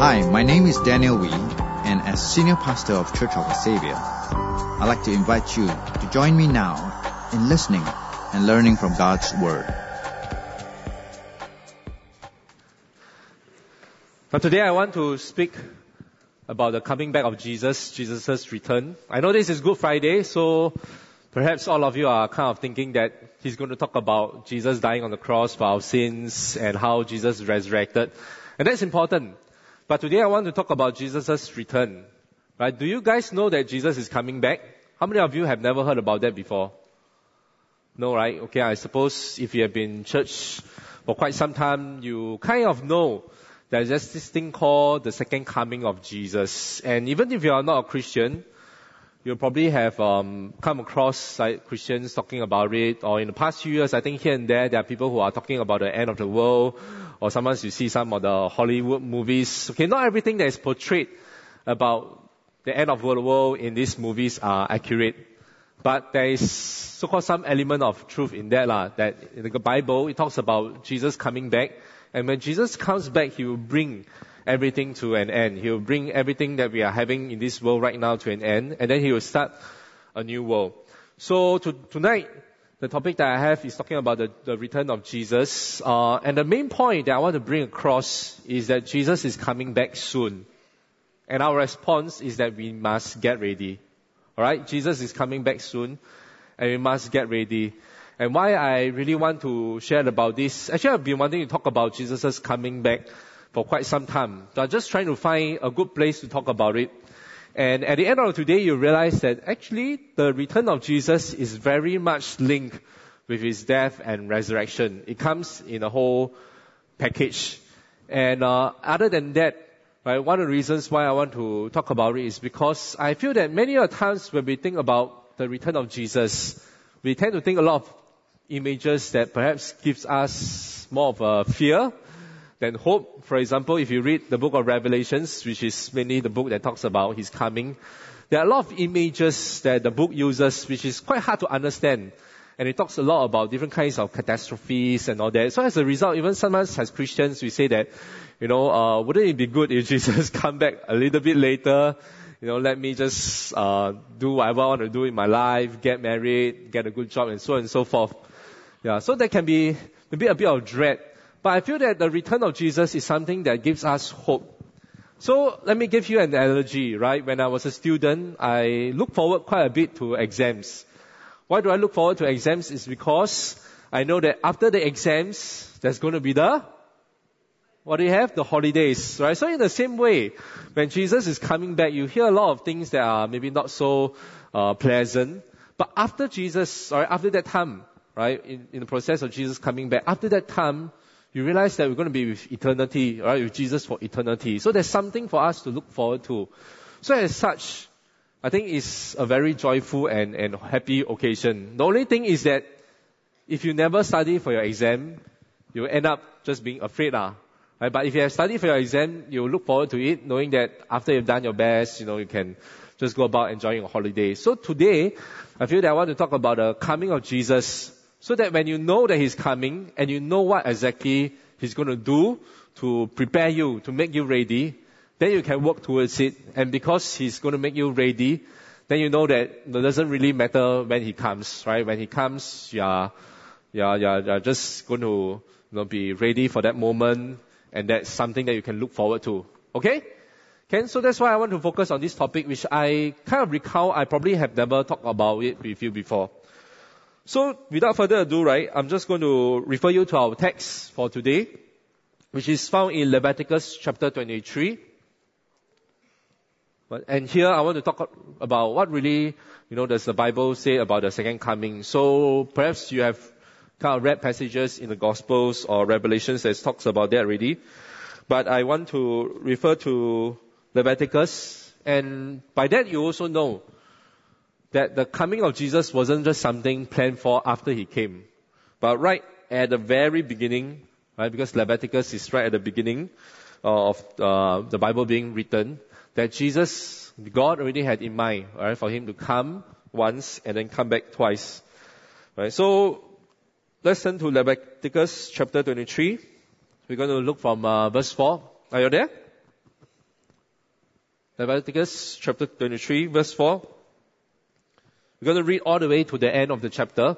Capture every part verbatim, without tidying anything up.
Hi, my name is Daniel Wee, and as Senior Pastor of Church of the Savior, I'd like to invite you to join me now in listening and learning from God's Word. Now today I want to speak about the coming back of Jesus, Jesus' return. I know this is Good Friday, so perhaps all of you are kind of thinking that he's going to talk about Jesus dying on the cross for our sins and how Jesus resurrected. And that's important. But today I want to talk about Jesus' return. Right? Do you guys know that Jesus is coming back? How many of you have never heard about that before? No, right? Okay, I suppose if you have been in church for quite some time, you kind of know there's just this thing called the second coming of Jesus. And even if you are not a Christian, you'll probably have um, come across like Christians talking about it. Or in the past few years, I think here and there, there are people who are talking about the end of the world. Or sometimes you see some of the Hollywood movies. Okay, not everything that is portrayed about the end of the world in these movies are accurate. But there is so-called some element of truth in that, lah, that in the Bible, it talks about Jesus coming back. And when Jesus comes back, he will bring everything to an end. He will bring everything that we are having in this world right now to an end. And then he will start a new world. So to, tonight, the topic that I have is talking about the, the return of Jesus. Uh, and the main point that I want to bring across is that Jesus is coming back soon. And our response is that we must get ready. Alright? Jesus is coming back soon. And we must get ready. And why I really want to share about this, actually I've been wanting to talk about Jesus' coming back for quite some time. So I'm just trying to find a good place to talk about it. And at the end of today, you realize that actually the return of Jesus is very much linked with his death and resurrection. It comes in a whole package. And uh, other than that, right, one of the reasons why I want to talk about it is because I feel that many of the times when we think about the return of Jesus, we tend to think a lot of images that perhaps gives us more of a fear than hope. For example, if you read the book of Revelations, which is mainly the book that talks about his coming, there are a lot of images that the book uses, which is quite hard to understand. And it talks a lot about different kinds of catastrophes and all that. So as a result, even sometimes as Christians, we say that, you know, uh, wouldn't it be good if Jesus come back a little bit later? You know, let me just uh, do whatever I want to do in my life, get married, get a good job, and so on and so forth. Yeah, so that can be maybe a bit of dread. But I feel that the return of Jesus is something that gives us hope. So let me give you an analogy, right? When I was a student, I look forward quite a bit to exams. Why do I look forward to exams? It's because I know that after the exams, there's going to be the, what do you have? The holidays, right? So in the same way, when Jesus is coming back, you hear a lot of things that are maybe not so uh, pleasant. But after Jesus, or after that time, right, in, in the process of Jesus coming back, after that time, you realize that we're going to be with eternity, right, with Jesus for eternity. So there's something for us to look forward to. So as such, I think it's a very joyful and, and happy occasion. The only thing is that if you never study for your exam, you end up just being afraid. Uh, right? But if you have studied for your exam, you look forward to it, knowing that after you've done your best, you know, you can just go about enjoying your holiday. So today, I feel that I want to talk about the coming of Jesus, so that when you know that he's coming and you know what exactly he's going to do to prepare you, to make you ready, then you can work towards it. And because he's going to make you ready, then you know that it doesn't really matter when he comes, right? When he comes, you are, you are, you are, you are just going to, you know, be ready for that moment. And that's something that you can look forward to. Okay? Okay, so that's why I want to focus on this topic, which I kind of recall I probably have never talked about it with you before. So, without further ado, right, I'm just going to refer you to our text for today, which is found in Leviticus chapter twenty-three. And here I want to talk about what really, you know, does the Bible say about the second coming. So, perhaps you have kind of read passages in the Gospels or Revelations that talks about that already. But I want to refer to Leviticus, and by that you also know that the coming of Jesus wasn't just something planned for after he came. But right at the very beginning, right, because Leviticus is right at the beginning of uh, the Bible being written, that Jesus, God already had in mind, right, for him to come once and then come back twice. Right, so let's turn to Leviticus chapter twenty-three. We're going to look from uh, verse four. Are you there? Leviticus chapter twenty-three, verse four. We're going to read all the way to the end of the chapter.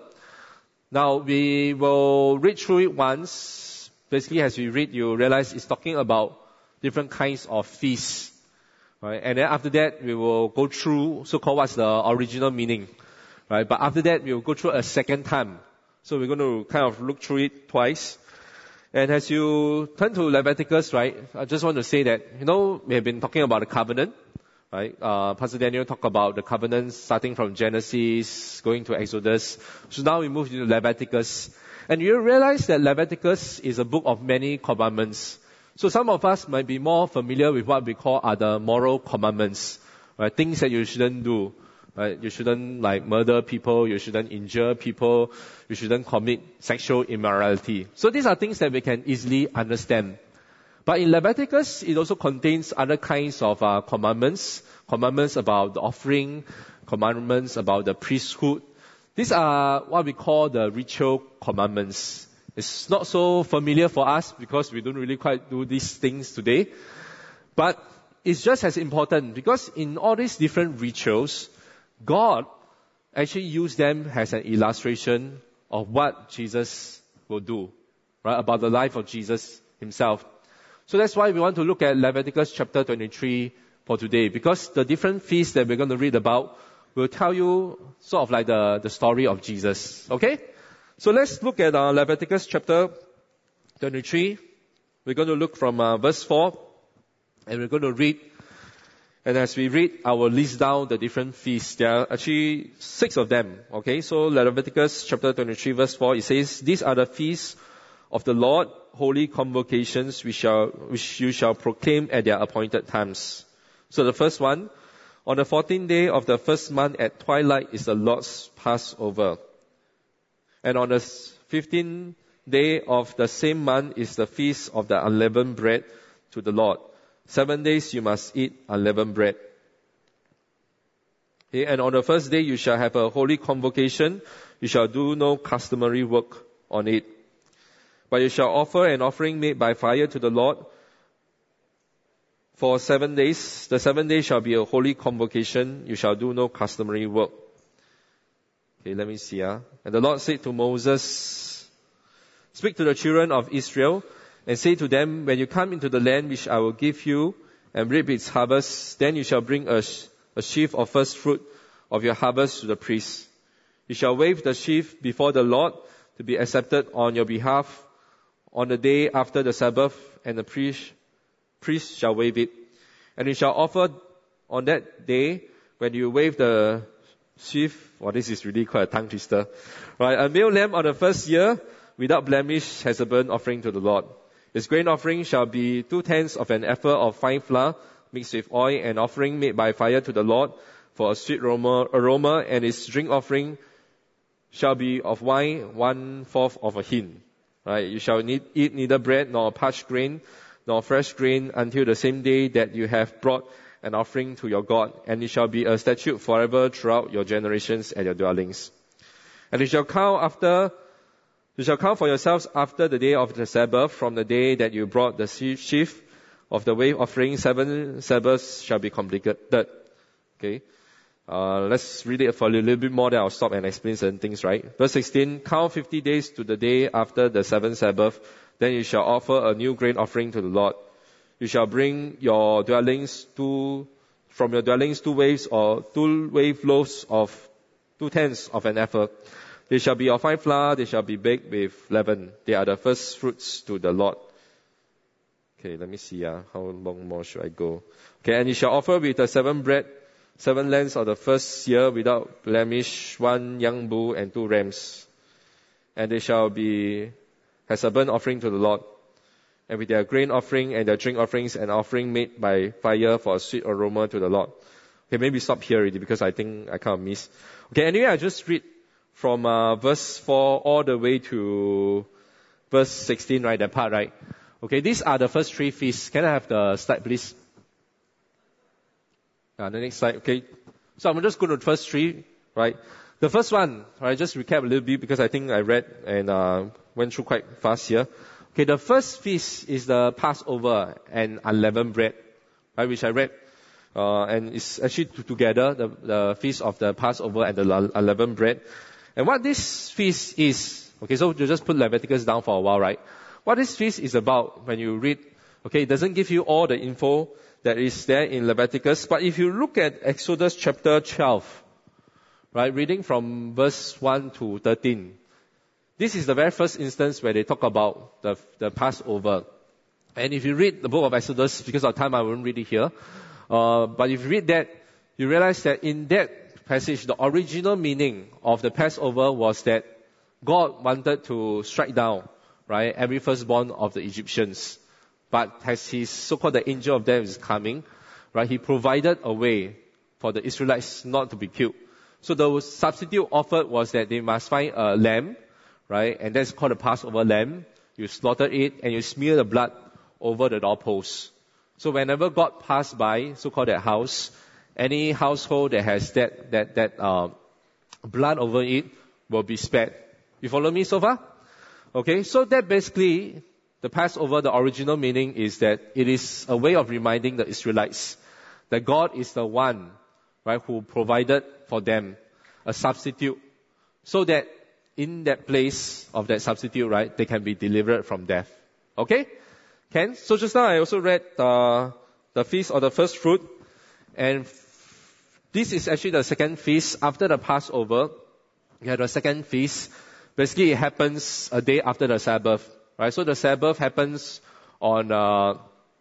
Now, we will read through it once. Basically, as we read, you realize it's talking about different kinds of feasts. Right? And then after that, we will go through so-called what's the original meaning. Right? But after that, we will go through a second time. So we're going to kind of look through it twice. And as you turn to Leviticus, right, I just want to say that, you know, we have been talking about the covenant. Right? Uh, Pastor Daniel talked about the covenants starting from Genesis, going to Exodus. So now we move into Leviticus. And you realize that Leviticus is a book of many commandments. So some of us might be more familiar with what we call are the moral commandments. Right? Things that you shouldn't do. Right? You shouldn't like murder people, you shouldn't injure people, you shouldn't commit sexual immorality. So these are things that we can easily understand. But in Leviticus, it also contains other kinds of uh, commandments, commandments about the offering, commandments about the priesthood. These are what we call the ritual commandments. It's not so familiar for us because we don't really quite do these things today. But it's just as important because in all these different rituals, God actually used them as an illustration of what Jesus will do, right? About the life of Jesus himself. So that's why we want to look at Leviticus chapter twenty-three for today, because the different feasts that we're going to read about will tell you sort of like the, the story of Jesus. Okay? So let's look at uh, Leviticus chapter twenty-three. We're going to look from uh, verse four, and we're going to read. And as we read, I will list down the different feasts. There are actually six of them. Okay? So Leviticus chapter twenty-three, verse four, it says, "These are the feasts of the Lord, holy convocations which shall which you shall proclaim at their appointed times." So the first one, on the fourteenth day of the first month at twilight is the Lord's Passover. And on the fifteenth day of the same month is the feast of the unleavened bread to the Lord. Seven days you must eat unleavened bread. Okay, and on the first day you shall have a holy convocation. You shall do no customary work on it. But you shall offer an offering made by fire to the Lord for seven days. The seven days shall be a holy convocation. You shall do no customary work. Okay, let me see. Uh. And the Lord said to Moses, "Speak to the children of Israel and say to them, when you come into the land which I will give you and reap its harvest, then you shall bring a, a sheaf of first fruit of your harvest to the priest. You shall wave the sheaf before the Lord to be accepted on your behalf on the day after the Sabbath, and the priest, priest shall wave it. And you shall offer on that day, when you wave the sheaf," well, this is really quite a tongue twister, right? "A male lamb on the first year, without blemish, as a burnt offering to the Lord. Its grain offering shall be two-tenths of an ephah of fine flour mixed with oil, an offering made by fire to the Lord for a sweet aroma, aroma and its drink offering shall be of wine, one-fourth of a hin." Right? "You shall need, eat neither bread nor parched grain nor fresh grain until the same day that you have brought an offering to your God, and it shall be a statute forever throughout your generations at your dwellings. And you shall count after, you shall count for yourselves after the day of the Sabbath, from the day that you brought the sheaf of the wave offering, seven Sabbaths shall be completed." Okay. Uh, let's read it for a little bit more, then I'll stop and explain certain things, right? Verse sixteen, "Count fifty days to the day after the seventh Sabbath, then you shall offer a new grain offering to the Lord. You shall bring your dwellings two, from your dwellings two waves or two wave loaves of two tenths of an ephah. They shall be of fine flour, they shall be baked with leaven. They are the first fruits to the Lord." Okay, let me see, uh, how long more should I go? Okay, "And you shall offer with the seven bread, seven lambs of the first year without blemish, one young bull and two rams. And they shall be as a burnt offering to the Lord. And with their grain offering and their drink offerings, an offering made by fire for a sweet aroma to the Lord." Okay, maybe stop here already because I think I kind of missed. Okay, anyway, I just read from uh, verse four all the way to verse sixteen, right, that part, right? Okay, these are the first three feasts. Can I have the slide, please? Uh, the next slide, okay. So I'm just going to the first three, right? The first one, right, just recap a little bit because I think I read and uh, went through quite fast here. Okay, the first feast is the Passover and unleavened bread, right, which I read. Uh, and it's actually together, the, the feast of the Passover and the unleavened bread. And what this feast is, okay, so you just put Leviticus down for a while, right? What this feast is about, when you read, okay, it doesn't give you all the info that is there in Leviticus, but if you look at Exodus chapter twelve, right, reading from verse one to thirteen, this is the very first instance where they talk about the, the Passover. And if you read the book of Exodus, because of time I won't read it here, uh, but if you read that, you realize that in that passage, the original meaning of the Passover was that God wanted to strike down, right, every firstborn of the Egyptians. But as his so-called the angel of death is coming, right, he provided a way for the Israelites not to be killed. So the substitute offered was that they must find a lamb, right, and that's called a Passover lamb. You slaughter it and you smear the blood over the doorpost. So whenever God passed by, so-called that house, any household that has that that that uh, blood over it will be spared. You follow me so far? Okay, so that basically, the Passover, the original meaning is that it is a way of reminding the Israelites that God is the one, right, who provided for them a substitute, so that in that place of that substitute, right, they can be delivered from death. Okay? Ken? So just now I also read uh, the feast of the first fruit, and f- this is actually the second feast after the Passover. You have the second feast. Basically, it happens a day after the Sabbath, right? So the Sabbath happens on uh,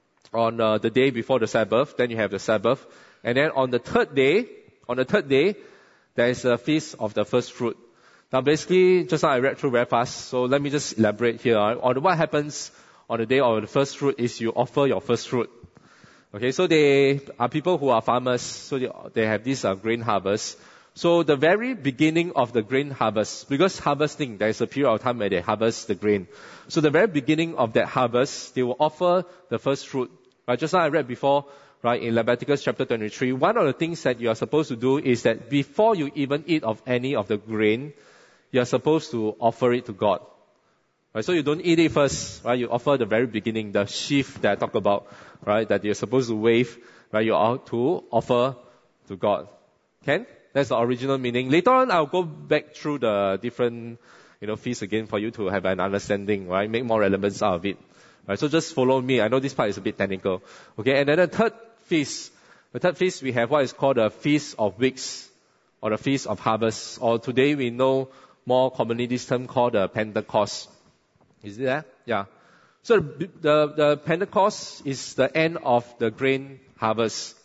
on uh, the day before the Sabbath. Then you have the Sabbath, and then on the third day, on the third day, there is a feast of the first fruit. Now, basically, just now I read through very fast, so let me just elaborate here. On what happens on the day of the first fruit is you offer your first fruit. Okay, so they are people who are farmers, so they, they have this uh, grain harvest. So the very beginning of the grain harvest, because harvesting, there is a period of time where they harvest the grain. So the very beginning of that harvest, they will offer the first fruit. Right, just now I read before, right, in Leviticus chapter twenty-three, one of the things that you are supposed to do is that before you even eat of any of the grain, you are supposed to offer it to God. Right, so you don't eat it first, right? You offer the very beginning, the sheaf that I talk about, right? That you're supposed to wave, right? You are to offer to God. Can? That's the original meaning. Later on, I'll go back through the different, you know, feasts again for you to have an understanding, right? Make more relevance out of it. Right? So just follow me. I know this part is a bit technical. Okay, and then the third feast. The third feast, we have what is called the Feast of Weeks, or the Feast of Harvest, or today we know more commonly this term called the Pentecost. Is it that? Yeah. So the, the, the Pentecost is the end of the grain harvest.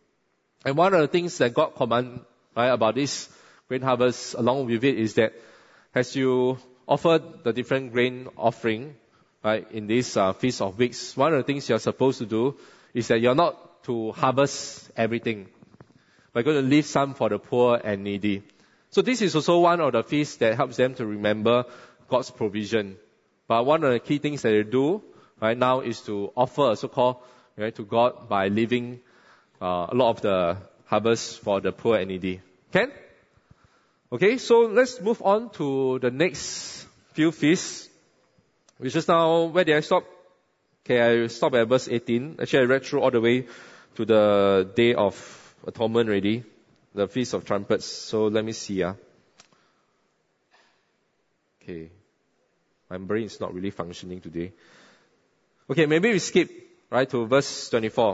And one of the things that God commanded, right, about this grain harvest along with it is that as you offer the different grain offering, right, in this uh, Feast of Weeks, one of the things you're supposed to do is that you're not to harvest everything, but you're going to leave some for the poor and needy. So this is also one of the feasts that helps them to remember God's provision. But one of the key things that they do right now is to offer a so-called, right, to God by leaving uh, a lot of the harvest for the poor and needy. Can? Okay, so let's move on to the next few feasts, which is now, where did I stop? Okay, I stopped at verse eighteen. Actually, I read through all the way to the Day of Atonement already, the Feast of Trumpets. So let me see. Uh. Okay. My brain is not really functioning today. Okay, maybe we skip, right, to verse twenty-four.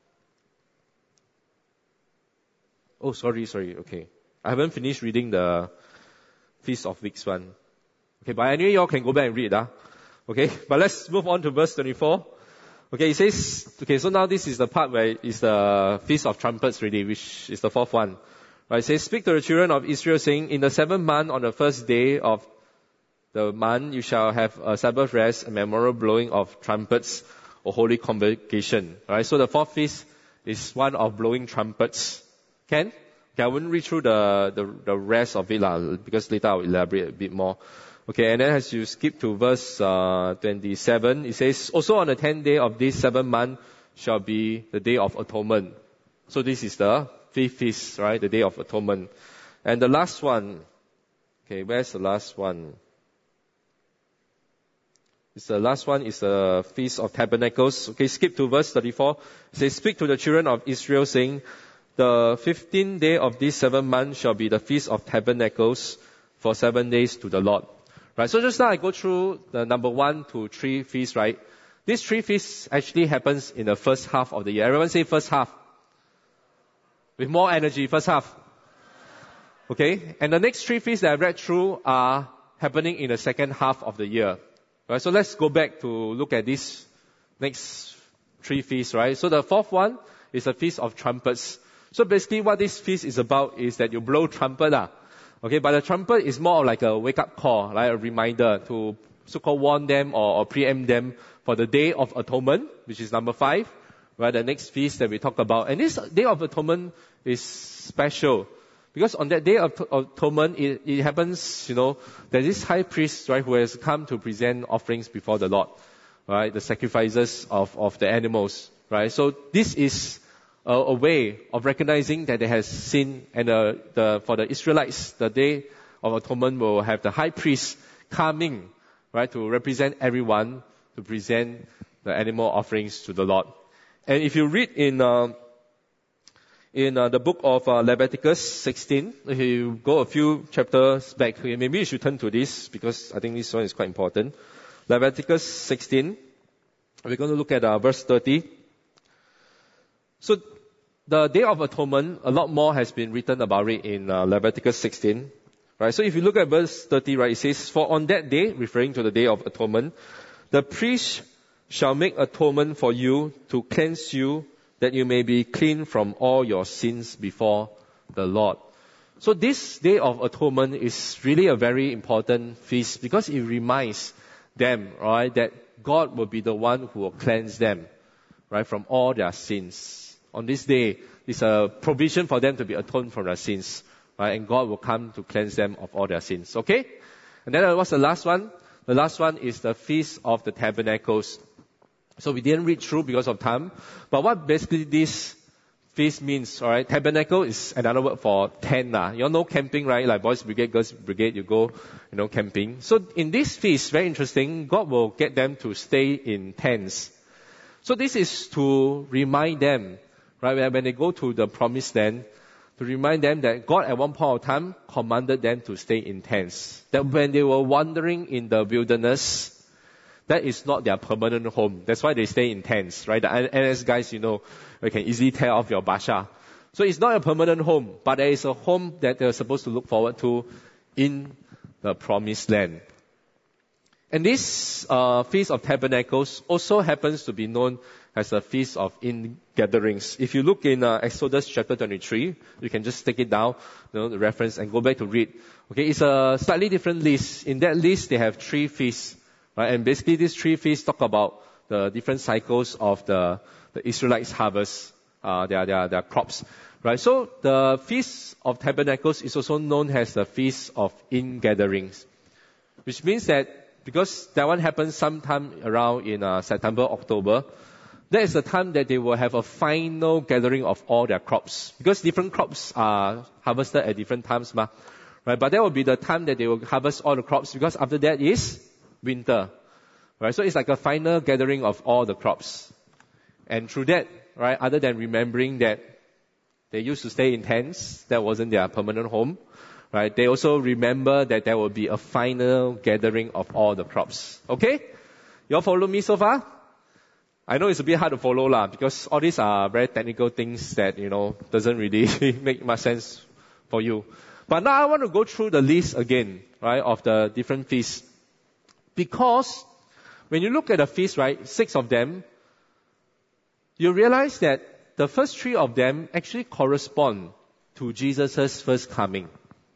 Oh, sorry, sorry, okay. I haven't finished reading the Feast of Weeks one. Okay, but anyway, y'all can go back and read, ah. Okay, but let's move on to verse twenty-four. Okay, it says, okay, so now this is the part where it's the Feast of Trumpets really, which is the fourth one. Right, it says, speak to the children of Israel, saying, in the seventh month, on the first day of the month, you shall have a Sabbath rest, a memorial blowing of trumpets, or holy convocation. Alright, so the fourth feast is one of blowing trumpets. Can? Okay, I wouldn't read through the, the, the rest of it, lah, because later I'll elaborate a bit more. Okay, and then as you skip to verse uh, twenty-seven, it says, also on the tenth day of this seventh month shall be the Day of Atonement. So this is the fifth feast, right? The Day of Atonement. And the last one, okay, where's the last one? It's the last one is the Feast of Tabernacles. Okay, skip to verse thirty-four. It says, speak to the children of Israel, saying, the fifteenth day of this seventh month shall be the Feast of Tabernacles for seven days to the Lord. Right, so just now I go through the number one to three feasts, right? These three feasts actually happens in the first half of the year. Everyone say first half. With more energy, first half. Okay, and the next three feasts that I read through are happening in the second half of the year. Right, so let's go back to look at these next three feasts, right? So the fourth one is the Feast of Trumpets. So basically what this feast is about is that you blow trumpet. lah. Okay, but the trumpet is more like a wake-up call, like a reminder to so-called warn them or, or preempt them for the Day of Atonement, which is number five, right? The next feast that we talk about. And this Day of Atonement is special because on that Day of Atonement, it, it happens, you know, there's this high priest, right, who has come to present offerings before the Lord, right? The sacrifices of, of the animals, right? So this is a, a way of recognizing that they have sinned, and uh, the, for the Israelites, the Day of Atonement will have the high priest coming, right, to represent everyone, to present the animal offerings to the Lord. And if you read in uh, in uh, the book of uh, Leviticus sixteen, if you go a few chapters back, maybe you should turn to this because I think this one is quite important. Leviticus sixteen, we're going to look at uh, verse thirty. So the Day of Atonement, a lot more has been written about it in uh, Leviticus sixteen. Right, so if you look at verse thirty, right, it says, for on that day, referring to the Day of Atonement, the priest shall make atonement for you to cleanse you, that you may be clean from all your sins before the Lord. So this Day of Atonement is really a very important feast because it reminds them, right, that God will be the one who will cleanse them, right, from all their sins. On this day, it's a provision for them to be atoned from their sins. Right, and God will come to cleanse them of all their sins. Okay? And then what's the last one? The last one is the Feast of the Tabernacles. So we didn't read through because of time. But what basically this feast means, alright? Tabernacle is another word for tent. Lah. You all know camping, right? Like boys brigade, girls brigade, you go, you know, camping. So in this feast, very interesting, God will get them to stay in tents. So this is to remind them, right, when they go to the promised land, to remind them that God at one point of time commanded them to stay in tents. That when they were wandering in the wilderness, that is not their permanent home. That's why they stay in tents, right? The N S guys, you know, you can easily tear off your basha. So it's not a permanent home, but there is a home that they're supposed to look forward to in the promised land. And this uh, Feast of Tabernacles also happens to be known as a Feast of Ingatherings. If you look in uh, Exodus chapter twenty-three, you can just take it down, you know, the reference, and go back to read. Okay, it's a slightly different list. In that list, they have three feasts, right? And basically, these three feasts talk about the different cycles of the, the Israelites' harvest, uh, their, their, their crops, right? So the Feast of Tabernacles is also known as the Feast of Ingatherings, which means that because that one happens sometime around in uh, September, October, that is the time that they will have a final gathering of all their crops. Because different crops are harvested at different times, ma, right? But that will be the time that they will harvest all the crops, because after that is winter, right? So it's like a final gathering of all the crops. And through that, right, other than remembering that they used to stay in tents, that wasn't their permanent home, right? They also remember that there will be a final gathering of all the crops. Okay? You all follow me so far? I know it's a bit hard to follow lah, because all these are very technical things that, you know, doesn't really make much sense for you. But now I want to go through the list again, right, of the different feasts. Because when you look at the feasts, right, six of them, you realize that the first three of them actually correspond to Jesus' first coming.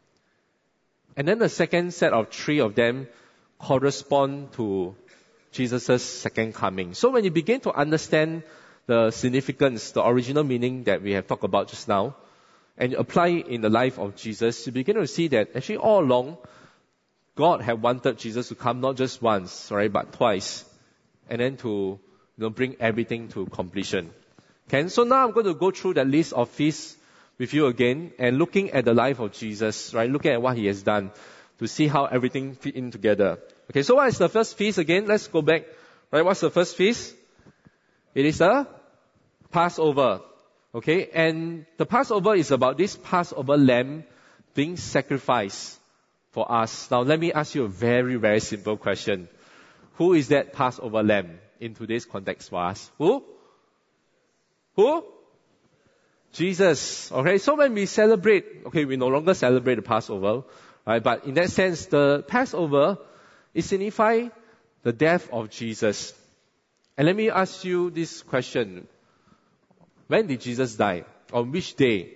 And then the second set of three of them correspond to Jesus' second coming. So when you begin to understand the significance, the original meaning that we have talked about just now, and you apply it in the life of Jesus, you begin to see that actually all along, God had wanted Jesus to come not just once, right, but twice, and then to, you know, bring everything to completion. Okay, so now I'm going to go through that list of feasts with you again, and looking at the life of Jesus, right, looking at what he has done, to see how everything fit in together. Okay, so what is the first feast again? Let's go back. Right, what's the first feast? It is the Passover. Okay, and the Passover is about this Passover lamb being sacrificed for us. Now let me ask you a very, very simple question. Who is that Passover lamb in today's context for us? Who? Who? Jesus. Okay, so when we celebrate, okay, we no longer celebrate the Passover, right? But in that sense, the Passover, it signifies the death of Jesus. And let me ask you this question. When did Jesus die? On which day?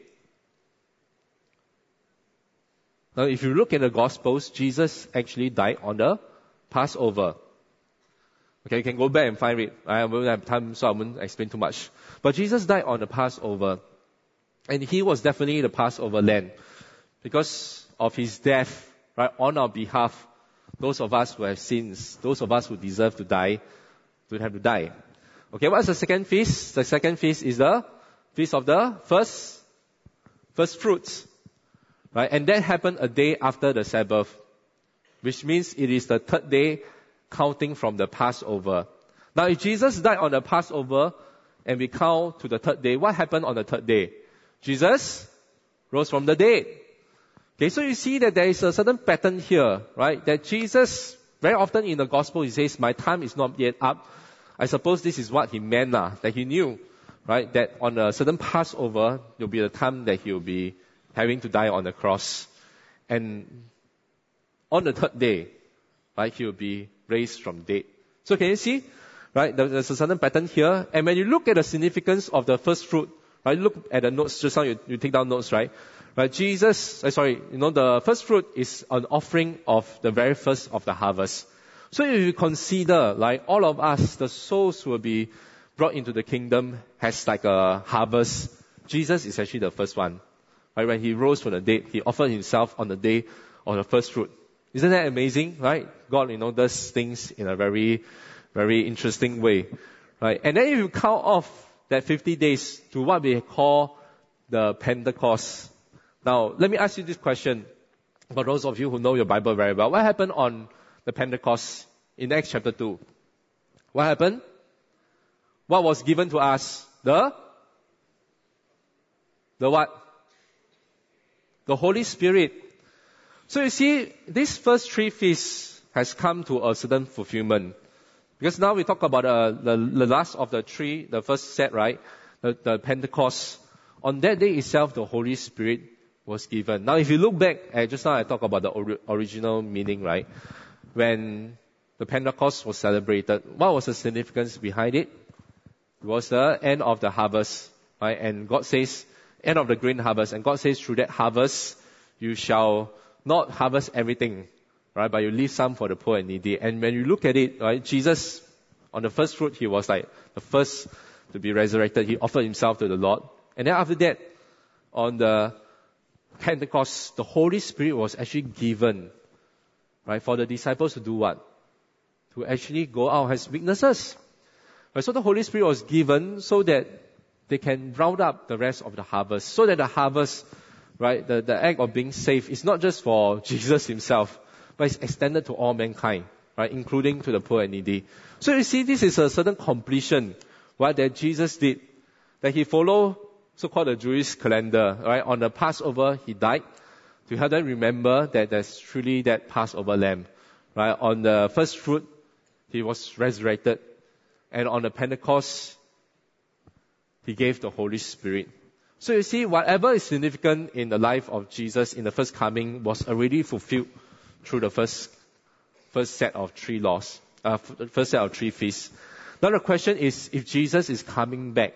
Now, if you look at the Gospels, Jesus actually died on the Passover. Okay, you can go back and find it. I won't have time, so I won't explain too much. But Jesus died on the Passover. And he was definitely the Passover lamb. Because of his death, right, on our behalf, those of us who have sins, those of us who deserve to die, don't have to die. Okay, what's the second feast? The second feast is the feast of the first, first fruits. Right? And that happened a day after the Sabbath, which means it is the third day counting from the Passover. Now, if Jesus died on the Passover and we count to the third day, what happened on the third day? Jesus rose from the dead. Okay, so you see that there is a certain pattern here, right? That Jesus, very often in the Gospel, he says, my time is not yet up. I suppose this is what he meant, uh, that he knew, right? That on a certain Passover, there will be the time that he will be having to die on the cross. And on the third day, right, he will be raised from dead. So can you see, right, there's a certain pattern here. And when you look at the significance of the first fruit, right, look at the notes, just now you, you take down notes, right? Right, Jesus, uh, sorry, you know, the first fruit is an offering of the very first of the harvest. So if you consider, like, all of us, the souls will be brought into the kingdom as like a harvest. Jesus is actually the first one. Right, when he rose from the dead, he offered himself on the day of the first fruit. Isn't that amazing, right? God, you know, does things in a very, very interesting way, right? And then if you count off that fifty days to what we call the Pentecost. Now, let me ask you this question. For those of you who know your Bible very well, what happened on the Pentecost in Acts chapter two? What happened? What was given to us? The, the what? The Holy Spirit. So you see, these first three feasts has come to a certain fulfillment. Because now we talk about uh, the, the last of the three, the first set, right? The, the Pentecost. On that day itself, the Holy Spirit was given. Now if you look back, uh, just now I talked about the ori- original meaning, right? When the Pentecost was celebrated, what was the significance behind it? It was the end of the harvest, right? And God says, end of the grain harvest. And God says, through that harvest, you shall not harvest everything, right? But you leave some for the poor and needy. And when you look at it, right, Jesus, on the first fruit, he was like the first to be resurrected. He offered himself to the Lord. And then after that, on the Pentecost, the Holy Spirit was actually given, right, for the disciples to do what? To actually go out as witnesses. Right? So the Holy Spirit was given so that they can round up the rest of the harvest. So that the harvest, right, the, the act of being saved is not just for Jesus himself, but it's extended to all mankind, right, including to the poor and needy. So you see, this is a certain completion, right, that Jesus did. That he followed so-called the Jewish calendar, right? On the Passover, he died to help them remember that there's truly that Passover lamb, right? On the first fruit, he was resurrected. And on the Pentecost, he gave the Holy Spirit. So you see, whatever is significant in the life of Jesus in the first coming was already fulfilled through the first, first set of three laws, uh, first set of three feasts. Now the question is, if Jesus is coming back,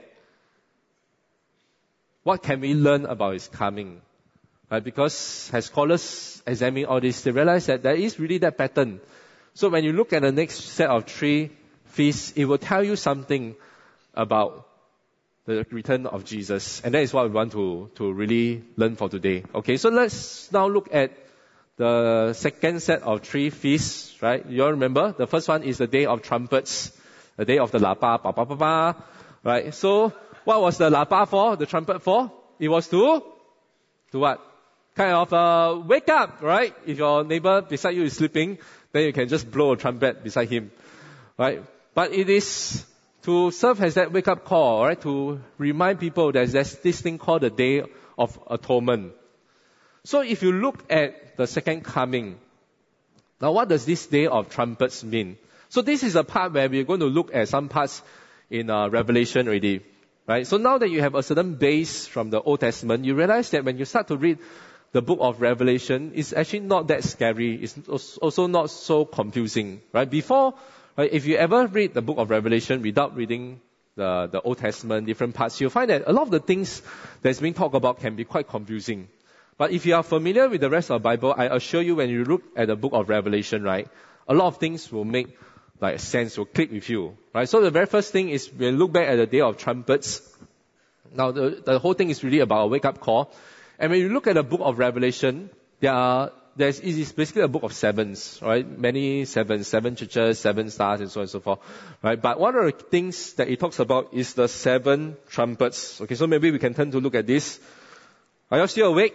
what can we learn about his coming? Right? Because as scholars examine all this, they realize that there is really that pattern. So when you look at the next set of three feasts, it will tell you something about the return of Jesus. And that is what we want to, to really learn for today. Okay, so let's now look at the second set of three feasts, right? You all remember? The first one is the Day of Trumpets, the Day of the Lapa, pa pa pa pa, right? So what was the Lapa for, the trumpet for? It was to, to what? kind of uh, wake up, right? If your neighbor beside you is sleeping, then you can just blow a trumpet beside him, right? But it is to serve as that wake-up call, right? To remind people that there's this thing called the Day of Atonement. So if you look at the second coming, now what does this Day of Trumpets mean? So this is a part where we're going to look at some parts in uh, Revelation already, right? So now that you have a certain base from the Old Testament, you realize that when you start to read the book of Revelation, it's actually not that scary. It's also not so confusing, right? Before, right, if you ever read the book of Revelation without reading the, the Old Testament, different parts, you'll find that a lot of the things that's being talked about can be quite confusing. But if you are familiar with the rest of the Bible, I assure you when you look at the book of Revelation, right, a lot of things will make like sense, will click with you, right? So the very first thing is when you look back at the Day of Trumpets. Now the, the whole thing is really about a wake-up call. And when you look at the book of Revelation, there are, there's, it is basically a book of sevens, right? Many sevens, seven churches, seven stars, and so on and so forth, right? But one of the things that it talks about is the seven trumpets. Okay, so maybe we can turn to look at this. Are you all still awake?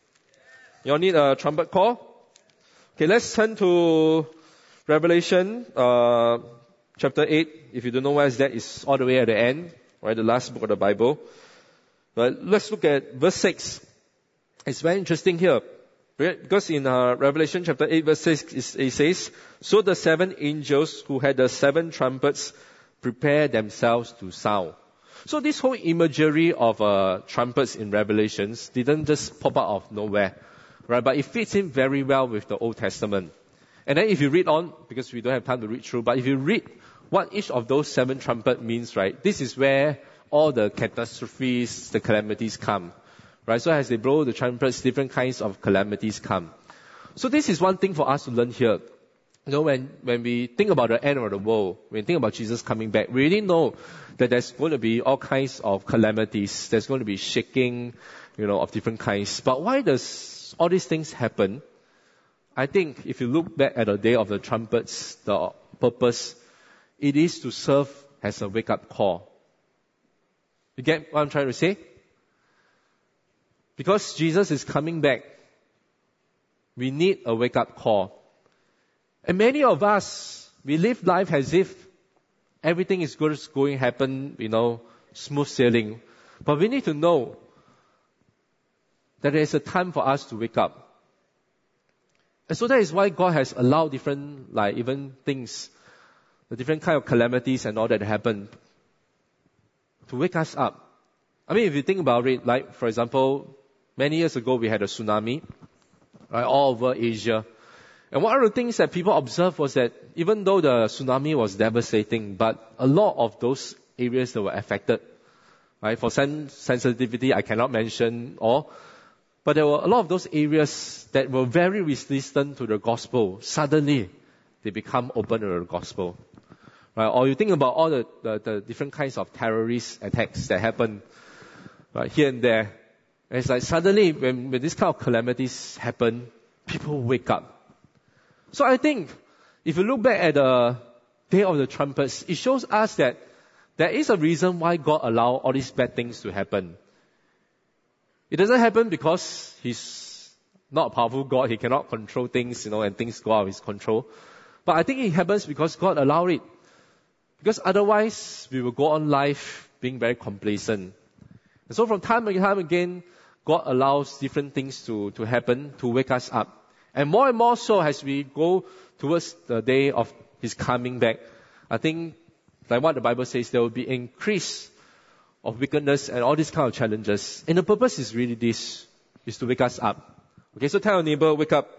You all need a trumpet call? Okay, let's turn to Revelation, uh, chapter eight. If you don't know where is that, it's all the way at the end, right? The last book of the Bible. But let's look at verse six. It's very interesting here, right? Because in uh, Revelation chapter eight verse six, it says, "So the seven angels who had the seven trumpets prepare themselves to sound." So this whole imagery of uh, trumpets in Revelations didn't just pop out of nowhere, right? But it fits in very well with the Old Testament. And then if you read on, because we don't have time to read through, but if you read what each of those seven trumpets means, right? This is where all the catastrophes, the calamities come. Right? So as they blow the trumpets, different kinds of calamities come. So this is one thing for us to learn here. You know, when, when we think about the end of the world, when we think about Jesus coming back, we really know that there's going to be all kinds of calamities. There's going to be shaking, you know, of different kinds. But why does all these things happen? I think if you look back at the Day of the Trumpets, the purpose, it is to serve as a wake-up call. You get what I'm trying to say? Because Jesus is coming back, we need a wake-up call. And many of us, we live life as if everything is going to happen, you know, smooth sailing. But we need to know that there is a time for us to wake up. And so that is why God has allowed different, like even things, the different kind of calamities and all that happen to wake us up. I mean, if you think about it, like, for example, many years ago, we had a tsunami, right, all over Asia. And one of the things that people observed was that even though the tsunami was devastating, but a lot of those areas that were affected, right, for sen- sensitivity, I cannot mention all, but there were a lot of those areas that were very resistant to the gospel. Suddenly, they become open to the gospel. Right? Or you think about all the, the, the different kinds of terrorist attacks that happen, right, here and there. And it's like suddenly when, when this kind of calamities happen, people wake up. So I think if you look back at the Day of the Trumpets, it shows us that there is a reason why God allowed all these bad things to happen. It doesn't happen because He's not a powerful God. He cannot control things, you know, and things go out of His control. But I think it happens because God allowed it. Because otherwise, we will go on life being very complacent. And so from time and time again, God allows different things to, to happen to wake us up. And more and more so as we go towards the day of His coming back, I think, like what the Bible says, there will be increase of wickedness and all these kind of challenges. And the purpose is really this, is to wake us up. Okay, so tell your neighbor, wake up.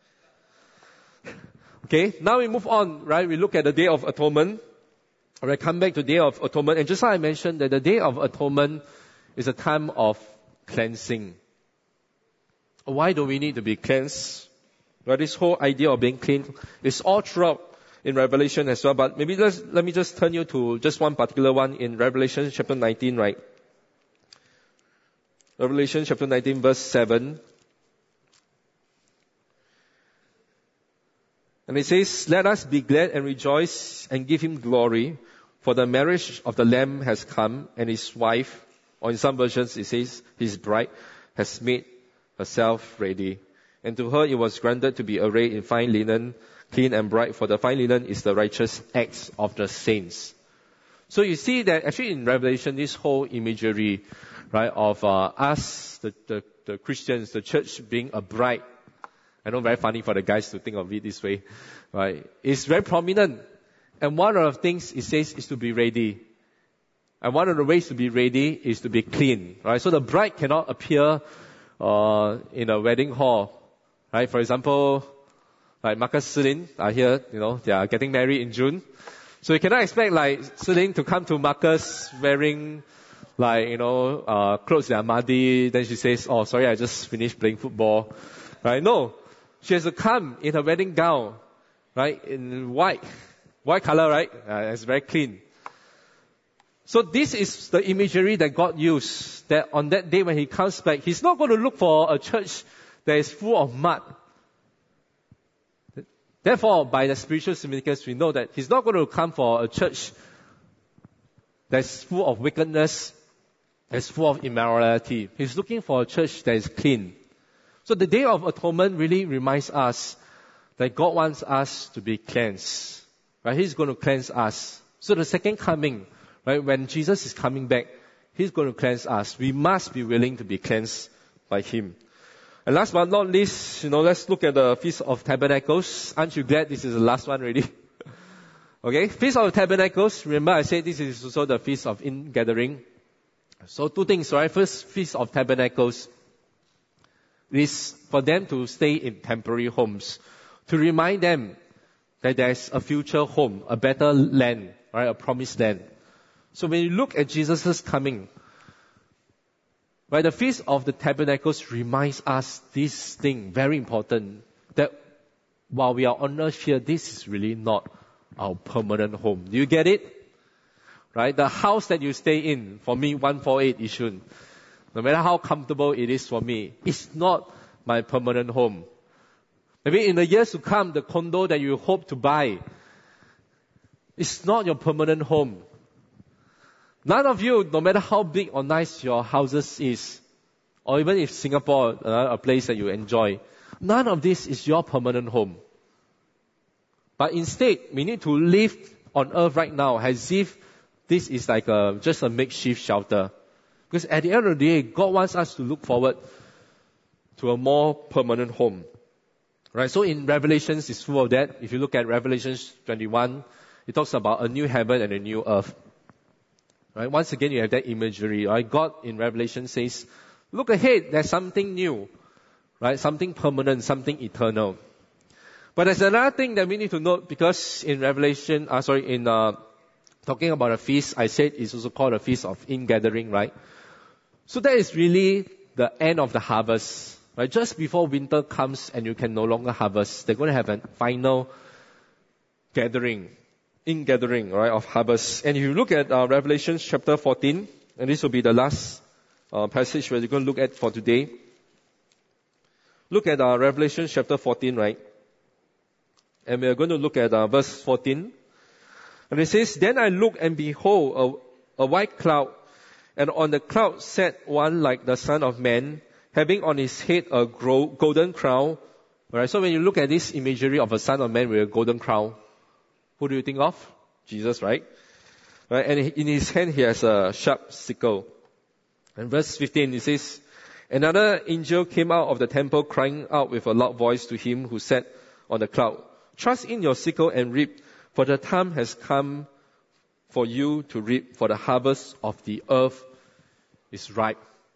Okay, now we move on, right? We look at the Day of Atonement. Alright, come back to the Day of Atonement. And just like I mentioned, that the Day of Atonement is a time of cleansing. Why do we need to be cleansed? Well, this whole idea of being clean is all throughout in Revelation as well. But maybe let's, let me just turn you to just one particular one in Revelation chapter nineteen, right? Revelation chapter nineteen, verse seven. And it says, "Let us be glad and rejoice and give Him glory, for the marriage of the Lamb has come, and His wife," or in some versions it says, His bride, "has made herself ready. And to her it was granted to be arrayed in fine linen, clean and bright, for the fine linen is the righteous acts of the saints. So you see that actually in Revelation, this whole imagery, right, of uh, us, the, the, the Christians, the church being a bride. I know, very funny for the guys to think of it this way, right? It's very prominent. And one of the things it says is to be ready. And one of the ways to be ready is to be clean, right? So the bride cannot appear uh, in a wedding hall, right? For example, like Marcus Silin are here, you know, they are getting married in June. So you cannot expect like Silin to come to Marcus wearing like, you know, uh, clothes that are muddy. Then she says, oh, sorry, I just finished playing football, right? No. She has to come in her wedding gown, right, in white, white color, right? Uh, it's very clean. So this is the imagery that God used, that on that day when He comes back, He's not going to look for a church that is full of mud. Therefore, by the spiritual significance, we know that He's not going to come for a church that's full of wickedness, that's full of immorality. He's looking for a church that is clean. So the Day of Atonement really reminds us that God wants us to be cleansed. Right? He's going to cleanse us. So the second coming, right, when Jesus is coming back, He's going to cleanse us. We must be willing to be cleansed by Him. And last but not least, you know, let's look at the Feast of Tabernacles. Aren't you glad this is the last one already? Okay, Feast of Tabernacles. Remember I said this is also the Feast of Ingathering. So two things, right? First, Feast of Tabernacles is for them to stay in temporary homes, to remind them that there's a future home, a better land, right, a promised land. So when you look at Jesus' coming, right, the Feast of the Tabernacles reminds us this thing, very important, that while we are on earth here, this is really not our permanent home. Do you get it? Right, the house that you stay in, for me, one forty-eight Yishun, no matter how comfortable it is for me, it's not my permanent home. Maybe in the years to come, the condo that you hope to buy, it's not your permanent home. None of you, no matter how big or nice your houses is, or even if Singapore, uh, a place that you enjoy, none of this is your permanent home. But instead, we need to live on earth right now as if this is like a, just a makeshift shelter. Because at the end of the day, God wants us to look forward to a more permanent home. Right? So in Revelations, it's full of that. If you look at Revelation twenty-one, it talks about a new heaven and a new earth. Right? Once again, you have that imagery. Right? God in Revelation says, look ahead, there's something new. Right? Something permanent, something eternal. But there's another thing that we need to note, because in Revelation, uh, sorry, in uh, talking about a feast, I said it's also called a Feast of Ingathering, right? So that is really the end of the harvest, right? Just before winter comes and you can no longer harvest, they're going to have a final gathering, ingathering, right, of harvest. And if you look at uh, Revelation chapter fourteen, and this will be the last uh, passage we're going to look at for today. Look at uh, Revelation chapter fourteen, right? And we are going to look at uh, verse fourteen. And it says, then I looked and behold a, a white cloud, and on the cloud sat one like the Son of Man, having on his head a gro- golden crown. Alright, so when you look at this imagery of a Son of Man with a golden crown, who do you think of? Jesus, right? Right, and in his hand he has a sharp sickle. And verse fifteen, it says, another angel came out of the temple crying out with a loud voice to him who sat on the cloud, thrust in your sickle and reap, for the time has come for you to reap, for the harvest of the earth is ripe.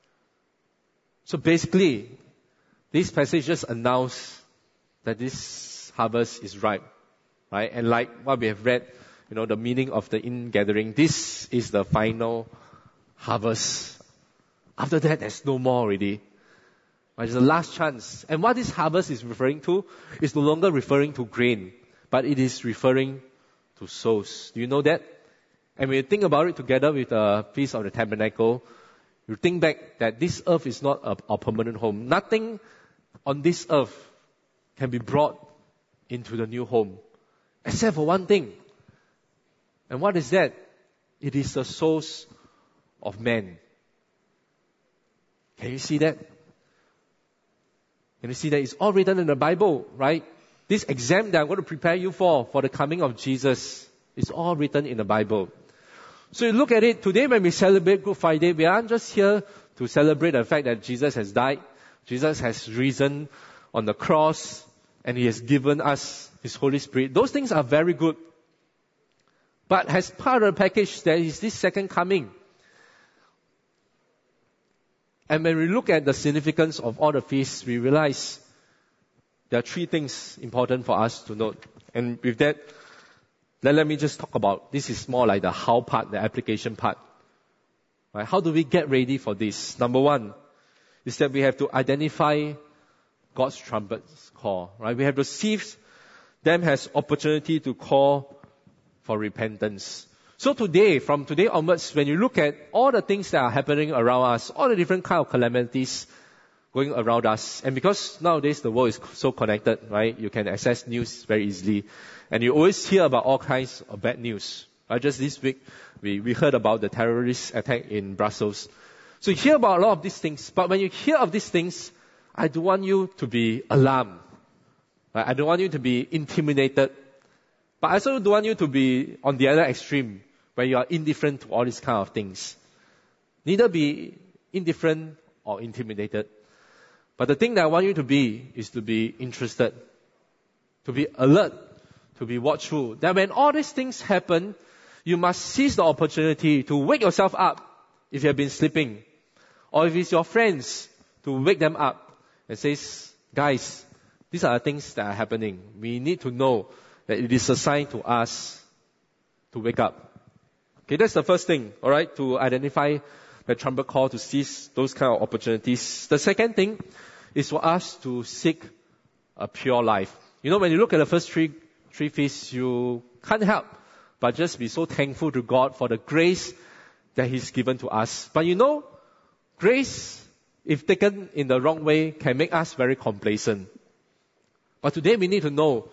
So basically, this passage just announced that this harvest is ripe, right? And like what we have read, you know, the meaning of the ingathering, this is the final harvest. After that, there's no more already. Right? It's the last chance. And what this harvest is referring to is no longer referring to grain, but it is referring to souls. Do you know that? And when you think about it together with the Feast of the Tabernacle, you think back that this earth is not a, a permanent home. Nothing on this earth can be brought into the new home, except for one thing. And what is that? It is the souls of men. Can you see that? And you see that it's all written in the Bible, right? This exam that I'm going to prepare you for, for the coming of Jesus, is all written in the Bible. So you look at it, today when we celebrate Good Friday, we aren't just here to celebrate the fact that Jesus has died, Jesus has risen on the cross, and He has given us His Holy Spirit. Those things are very good. But as part of the package, there is this second coming. And when we look at the significance of all the feasts, we realize there are three things important for us to note. And with that, let, let me just talk about, this is more like the how part, the application part. Right? How do we get ready for this? Number one is that we have to identify God's trumpet call. Right? We have to seize them as opportunity to call for repentance. So today, from today onwards, when you look at all the things that are happening around us, all the different kind of calamities going around us, and because nowadays the world is so connected, right? You can access news very easily, and you always hear about all kinds of bad news. Right? Just this week, we, we heard about the terrorist attack in Brussels. So you hear about a lot of these things, but when you hear of these things, I don't want you to be alarmed. Right? I don't want you to be intimidated. But I also don't want you to be on the other extreme, where you are indifferent to all these kind of things. Neither be indifferent or intimidated. But the thing that I want you to be is to be interested, to be alert, to be watchful. That when all these things happen, you must seize the opportunity to wake yourself up if you have been sleeping. Or if it's your friends, to wake them up and say, guys, these are the things that are happening. We need to know that it is a sign to us to wake up. Okay, that's the first thing, alright, to identify the trumpet call, to seize those kind of opportunities. The second thing is for us to seek a pure life. You know, when you look at the first three, three feasts, you can't help but just be so thankful to God for the grace that He's given to us. But you know, grace, if taken in the wrong way, can make us very complacent. But today we need to know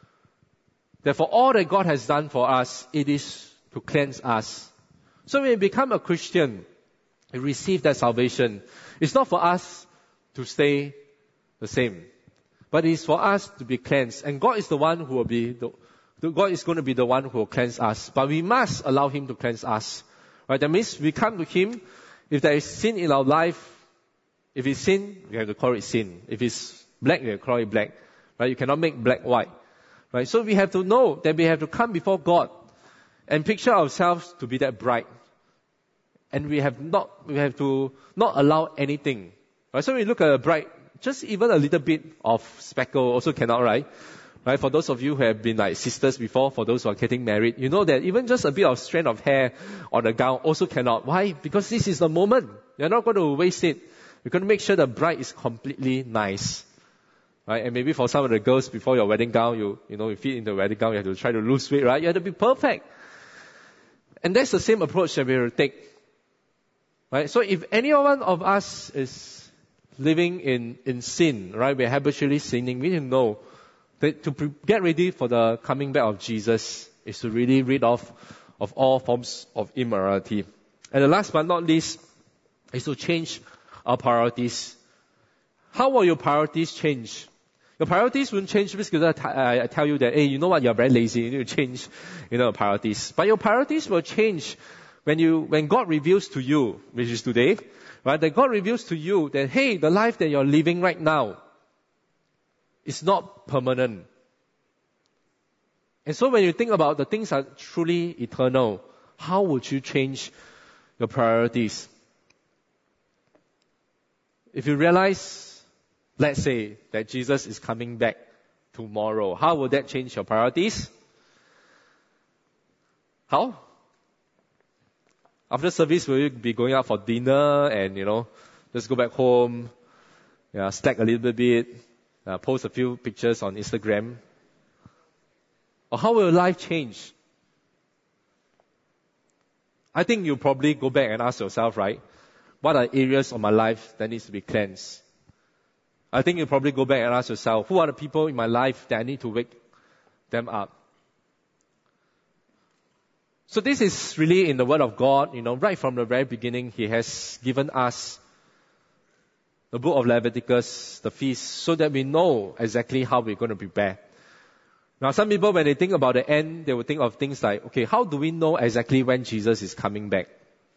that for all that God has done for us, it is to cleanse us. So when we become a Christian, we receive that salvation. It's not for us to stay the same, but it's for us to be cleansed. And God is the one who will be, the, God is going to be the one who will cleanse us. But we must allow Him to cleanse us. Right? That means we come to Him. If there is sin in our life, if it's sin, we have to call it sin. If it's black, we have to call it black. Right? You cannot make black white. Right? So we have to know that we have to come before God and picture ourselves to be that bright. And we have not, we have to not allow anything. Right? So we look at a bright, just even a little bit of speckle also cannot, right? Right? For those of you who have been like sisters before, for those who are getting married, you know that even just a bit of strand of hair on the gown also cannot. Why? Because this is the moment. You're not going to waste it. You're going to make sure the bride is completely nice. Right? And maybe for some of the girls, before your wedding gown, you, you know, you fit in the wedding gown, you have to try to lose weight, right? You have to be perfect. And that's the same approach that we will take. Right? So if any one of us is living in, in sin, right? We're habitually sinning, we need to know that to pre- get ready for the coming back of Jesus is to really rid off of all forms of immorality. And the last but not least is to change our priorities. How will your priorities change? Your priorities won't change because I, t- I tell you that, hey, you know what, you're very lazy, you need to change, you know, priorities. But your priorities will change when you, when God reveals to you, which is today, right, that God reveals to you that, hey, the life that you're living right now is not permanent. And so when you think about the things that are truly eternal, how would you change your priorities? If you realize, let's say, that Jesus is coming back tomorrow, how will that change your priorities? How? After service, will you be going out for dinner and, you know, just go back home, yeah, slack a little bit, uh, post a few pictures on Instagram? Or how will life change? I think you'll probably go back and ask yourself, right? What are areas of my life that needs to be cleansed? I think you'll probably go back and ask yourself, who are the people in my life that I need to wake them up? So this is really in the Word of God, you know, right from the very beginning, He has given us the book of Leviticus, the feast, so that we know exactly how we're going to prepare. Now, some people, when they think about the end, they will think of things like, okay, how do we know exactly when Jesus is coming back?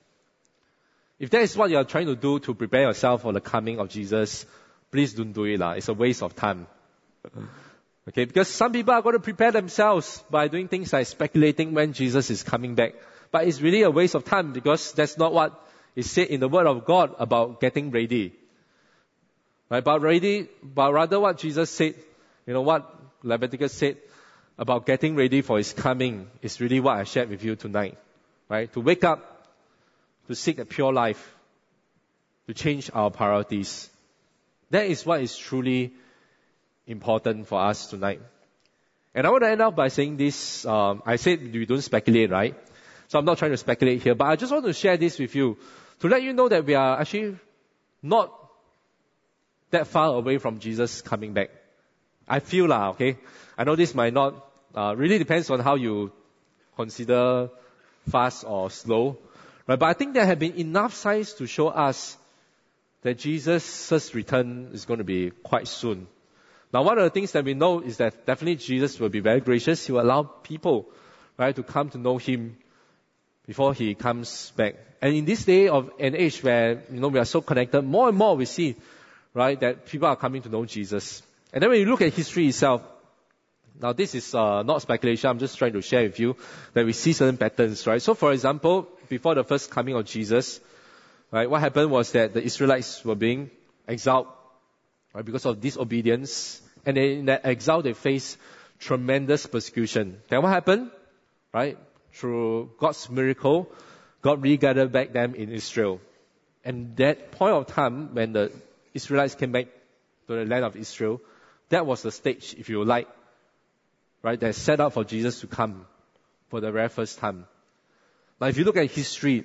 If that is what you are trying to do to prepare yourself for the coming of Jesus, please don't do it. It's a waste of time. Okay, because some people are going to prepare themselves by doing things like speculating when Jesus is coming back. But it's really a waste of time because that's not what is said in the Word of God about getting ready. Right? But ready, but rather what Jesus said, you know, what Leviticus said about getting ready for His coming is really what I shared with you tonight. Right? To wake up, to seek a pure life, to change our priorities. That is what is truly important for us tonight. And I want to end up by saying this. Um, I said we don't speculate, right? So I'm not trying to speculate here, but I just want to share this with you to let you know that we are actually not that far away from Jesus coming back. I feel lah, okay? I know this might not, uh, really depends on how you consider fast or slow, right? But I think there have been enough signs to show us that Jesus' return is going to be quite soon. Now, one of the things that we know is that definitely Jesus will be very gracious. He will allow people, right, to come to know Him before He comes back. And in this day of an age where, you know, we are so connected, more and more we see, right, that people are coming to know Jesus. And then when you look at history itself, now this is uh, not speculation, I'm just trying to share with you that we see certain patterns, right? So for example, before the first coming of Jesus, right, what happened was that the Israelites were being exiled, right, because of disobedience. And in that exile, they faced tremendous persecution. Then what happened? Right? Through God's miracle, God regathered back them in Israel. And that point of time, when the Israelites came back to the land of Israel, that was the stage, if you like, right, that set up for Jesus to come for the very first time. Now, if you look at history,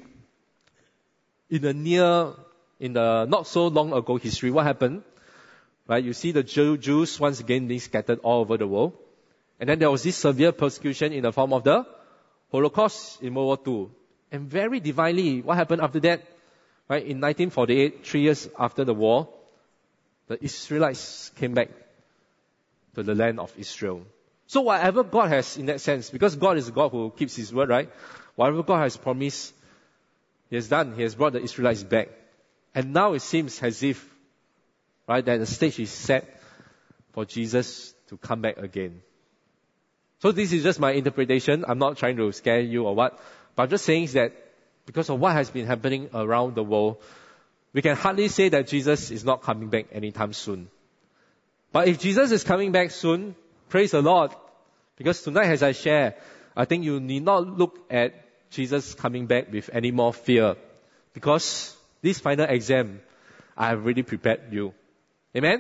in the near, in the not so long ago history, what happened? Right, you see the Jew, Jews once again being scattered all over the world. And then there was this severe persecution in the form of the Holocaust in World War Two. And very divinely, what happened after that? Right, in nineteen forty-eight, three years after the war, the Israelites came back to the land of Israel. So whatever God has, in that sense, because God is a God who keeps His word, right? Whatever God has promised, He has done. He has brought the Israelites back. And now it seems as if, right, that the stage is set for Jesus to come back again. So this is just my interpretation. I'm not trying to scare you or what, but I'm just saying that because of what has been happening around the world, we can hardly say that Jesus is not coming back anytime soon. But if Jesus is coming back soon, praise the Lord. Because tonight, as I share, I think you need not look at Jesus coming back with any more fear. Because this final exam, I have really prepared you. Amen?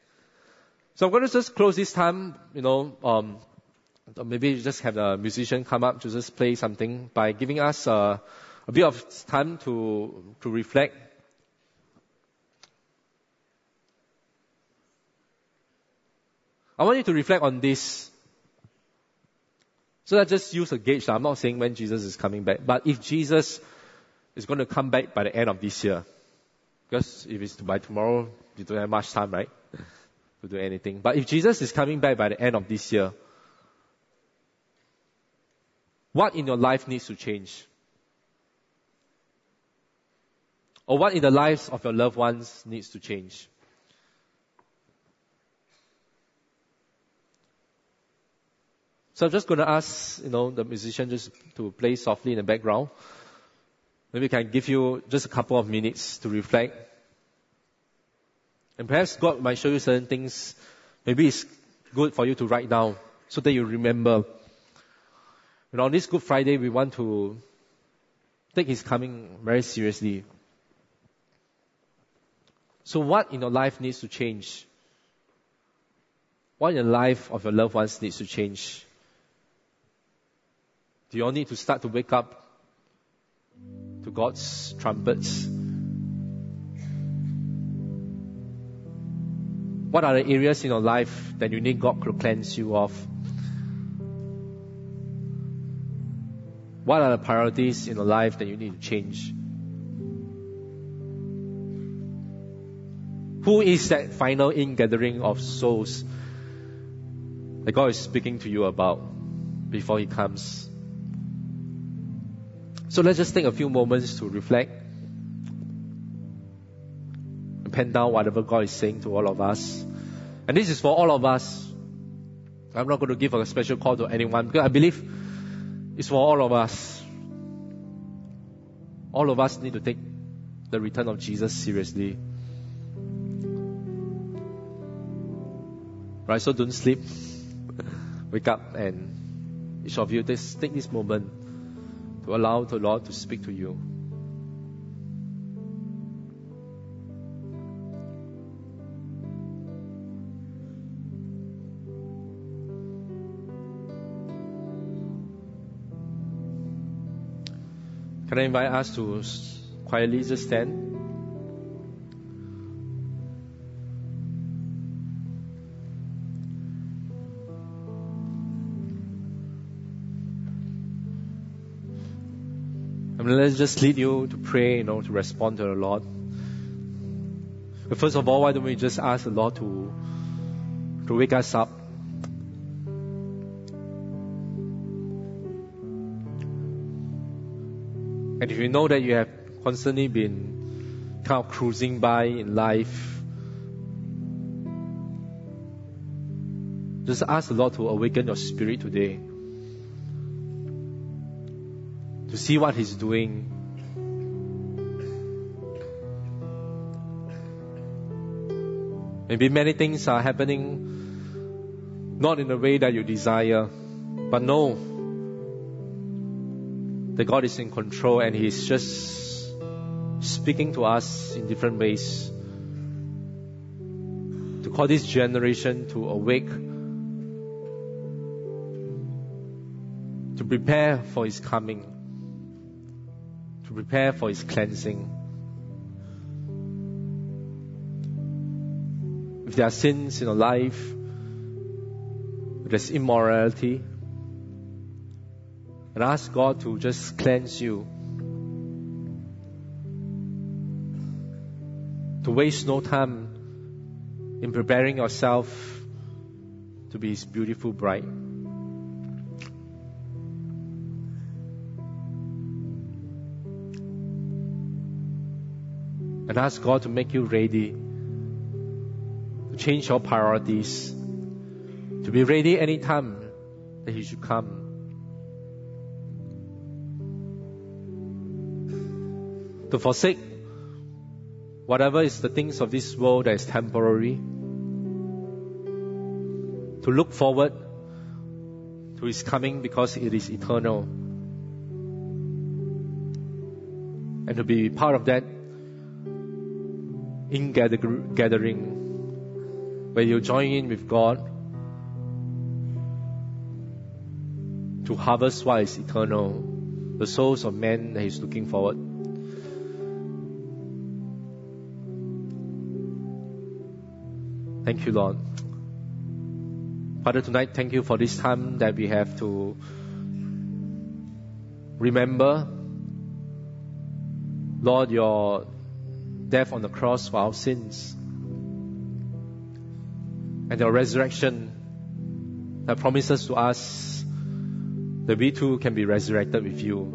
So I'm going to just close this time, you know, um, maybe just have the musician come up to just play something by giving us uh, a bit of time to, to reflect. I want you to reflect on this. So let's just use a gauge. I'm not saying when Jesus is coming back, but if Jesus is going to come back by the end of this year, because if it's by tomorrow, you don't have much time, right, to do anything. But if Jesus is coming back by the end of this year, what in your life needs to change? Or what in the lives of your loved ones needs to change? So I'm just going to ask, you know, the musician just to play softly in the background. Maybe I can give you just a couple of minutes to reflect. And perhaps God might show you certain things. Maybe it's good for you to write down so that you remember. You know, on this Good Friday, we want to take His coming very seriously. So what in your life needs to change? What in the life of your loved ones needs to change? Do you all need to start to wake up to God's trumpets? What are the areas in your life that you need God to cleanse you of? What are the priorities in your life that you need to change? Who is that final ingathering of souls that God is speaking to you about before He comes? So let's just take a few moments to reflect and pen down whatever God is saying to all of us. And this is for all of us. I'm not going to give a special call to anyone because I believe it's for all of us. All of us need to take the return of Jesus seriously. Right, so don't sleep. Wake up, and each of you just take this moment to allow the Lord to speak to you. Can I invite us to quietly just stand? I mean, let's just lead you to pray, you know, to respond to the Lord. But first of all, why don't we just ask the Lord to, to wake us up? And if you know that you have constantly been kind of cruising by in life, just ask the Lord to awaken your spirit today, to see what He's doing. Maybe many things are happening not in the way that you desire, but know that God is in control and He's just speaking to us in different ways to call this generation to awake, to prepare for His coming, to prepare for His cleansing. If there are sins in your life, if there's immorality, and ask God to just cleanse you, to waste no time in preparing yourself to be His beautiful bride. And ask God to make you ready, to change your priorities, to be ready anytime that He should come. To forsake whatever is the things of this world that is temporary. To look forward to His coming because it is eternal. And to be part of that in-gathering where you join in with God to harvest what is eternal, the souls of men that He's looking forward. Thank you, Lord. Father, tonight, thank you for this time that we have to remember, Lord, your death on the cross for our sins and your resurrection that promises to us that we too can be resurrected with you.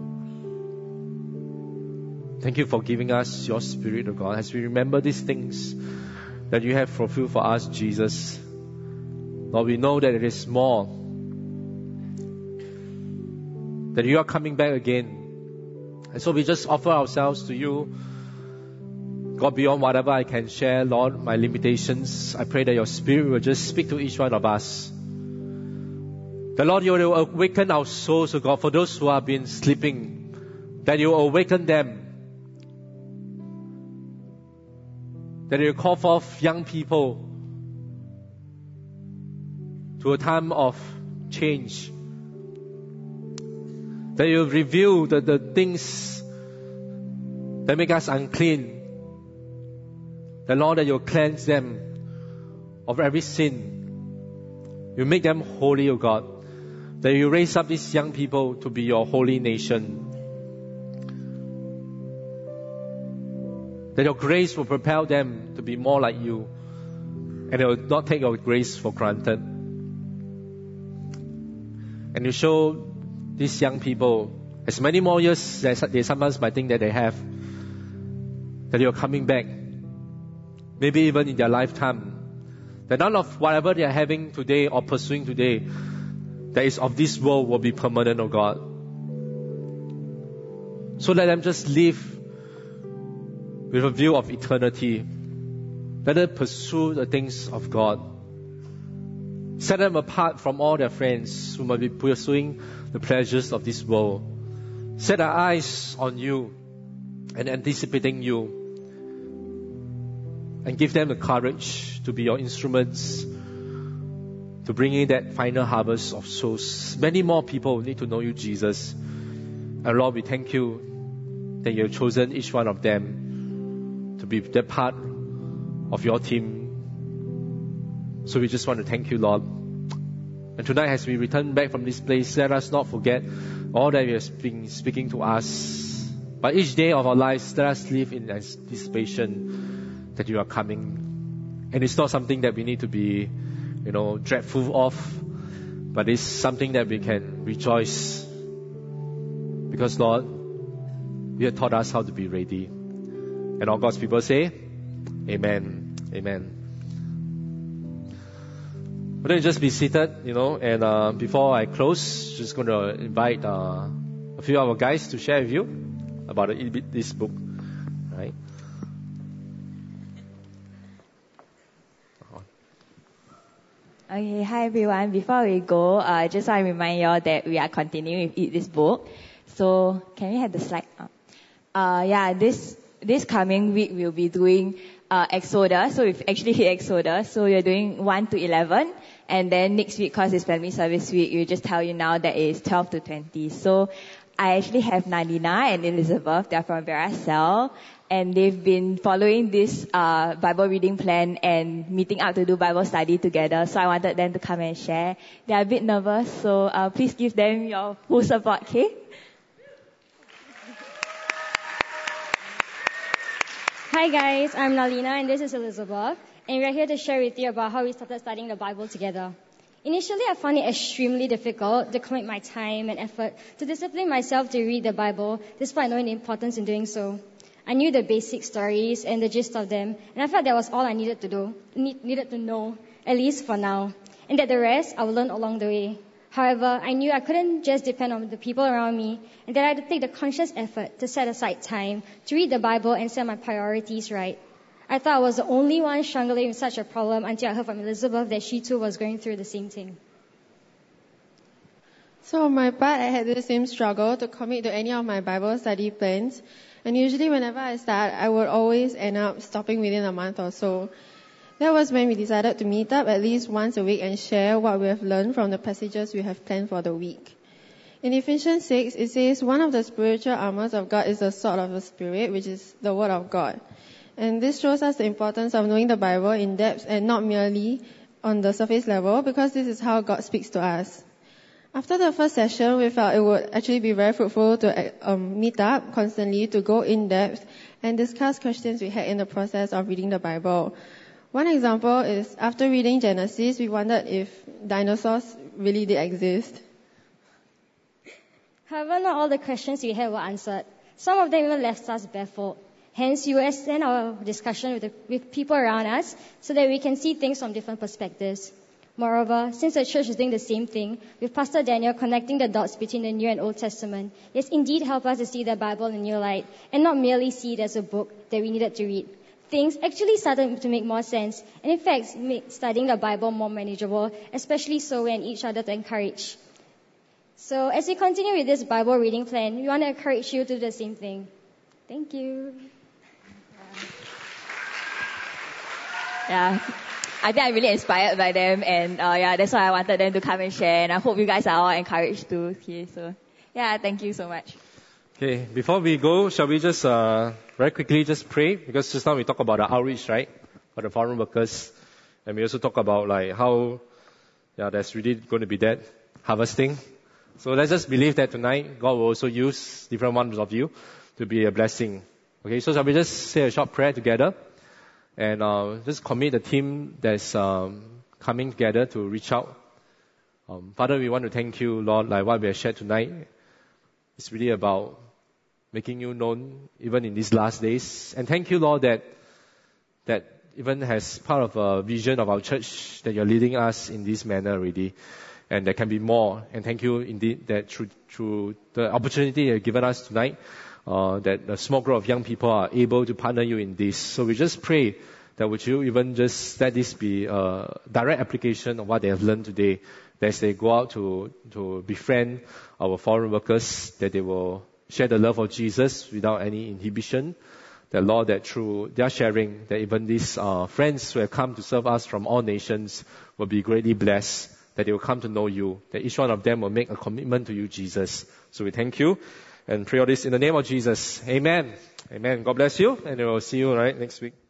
Thank you for giving us your Spirit, O God, as we remember these things that you have fulfilled for us, Jesus. Lord, we know that it is more, that you are coming back again. And so we just offer ourselves to you, God, beyond whatever I can share, Lord, my limitations. I pray that your Spirit will just speak to each one of us. The Lord, you will awaken our souls, O God, for those who have been sleeping, that you will awaken them, that you will call forth young people to a time of change, that you will reveal the, the things that make us unclean, the Lord, that you will cleanse them of every sin. You make them holy, O God, that you raise up these young people to be your holy nation. That your grace will propel them to be more like you. And they will not take your grace for granted. And you show these young people, as many more years as they sometimes might think that they have, that you're coming back. Maybe even in their lifetime. That none of whatever they are having today or pursuing today that is of this world will be permanent, oh God. So let them just live with a view of eternity. Let them pursue the things of God. Set them apart from all their friends who might be pursuing the pleasures of this world. Set our eyes on you and anticipating you. And give them the courage to be your instruments to bring in that final harvest of souls. Many more people need to know you, Jesus. And Lord, we thank you that you have chosen each one of them to be that part of your team. So we just want to thank you, Lord. And tonight as we return back from this place, let us not forget all that you have been speaking to us. But each day of our lives, let us live in anticipation that you are coming. And it's not something that we need to be, you know, dreadful of, but it's something that we can rejoice. Because, Lord, you have taught us how to be ready. And all God's people say, Amen. Amen. Why don't you just be seated, you know, and uh, before I close, just going to invite uh, a few of our guys to share with you about this book, right? Okay, hi everyone. Before we go, uh, I just want to remind you all that we are continuing with Eat This Book. So, can we have the slide up? Uh, yeah, this this coming week we'll be doing uh, Exodus. So we've actually hit Exodus. So we're doing one to eleven. And then next week, because it's Family Service Week, we'll just tell you now that it's twelve to twenty. So I actually have Nadina and Elizabeth. They're from Veracel. And they've been following this uh, Bible reading plan and meeting up to do Bible study together. So I wanted them to come and share. They're a bit nervous, so uh, please give them your full support, okay? Hi guys, I'm Nalina and this is Elizabeth. And we're here to share with you about how we started studying the Bible together. Initially, I found it extremely difficult to commit my time and effort to discipline myself to read the Bible, despite knowing the importance in doing so. I knew the basic stories and the gist of them, and I felt that was all I needed to do, need, needed to know, at least for now, and that the rest I would learn along the way. However, I knew I couldn't just depend on the people around me, and that I had to take the conscious effort to set aside time to read the Bible and set my priorities right. I thought I was the only one struggling with such a problem until I heard from Elizabeth that she too was going through the same thing. So on my part, I had the same struggle to commit to any of my Bible study plans. And usually whenever I start, I would always end up stopping within a month or so. That was when we decided to meet up at least once a week and share what we have learned from the passages we have planned for the week. In Ephesians six, it says, one of the spiritual armors of God is the sword of the Spirit, which is the Word of God. And this shows us the importance of knowing the Bible in depth and not merely on the surface level, because this is how God speaks to us. After the first session, we felt it would actually be very fruitful to um, meet up constantly to go in depth and discuss questions we had in the process of reading the Bible. One example is after reading Genesis, we wondered if dinosaurs really did exist. However, not all the questions we had were answered. Some of them even left us baffled. Hence, we will extend our discussion with, the, with people around us so that we can see things from different perspectives. Moreover, since the church is doing the same thing, with Pastor Daniel connecting the dots between the New and Old Testament, it's indeed helped us to see the Bible in a new light and not merely see it as a book that we needed to read. Things actually started to make more sense and in fact make studying the Bible more manageable, especially so we and each other to encourage. So as we continue with this Bible reading plan, we want to encourage you to do the same thing. Thank you. Yeah. I think I'm really inspired by them, and uh, yeah, that's why I wanted them to come and share, and I hope you guys are all encouraged too. Okay, so yeah, thank you so much. Okay, before we go, shall we just uh, very quickly just pray? Because just now we talk about the outreach, right, for the foreign workers, and we also talk about like how, yeah, there's really going to be that harvesting. So let's just believe that tonight God will also use different ones of you to be a blessing Okay, so shall we just say a short prayer together? And uh, just commit the team that's um, coming together to reach out. Um, Father, we want to thank you, Lord, like what we have shared tonight. It's really about making you known even in these last days. And thank you, Lord, that that even as part of a vision of our church, that you're leading us in this manner already. And there can be more. And thank you indeed that through, through the opportunity you've given us tonight, uh, that a small group of young people are able to partner you in this. So we just pray that would you even just let this be a direct application of what they have learned today, that as they go out to, to befriend our foreign workers, that they will share the love of Jesus without any inhibition. That Lord, that through their sharing, that even these uh, friends who have come to serve us from all nations will be greatly blessed, that they will come to know you, that each one of them will make a commitment to you, Jesus. So we thank you and pray all this in the name of Jesus. Amen. Amen. God bless you, and we will see you right next week.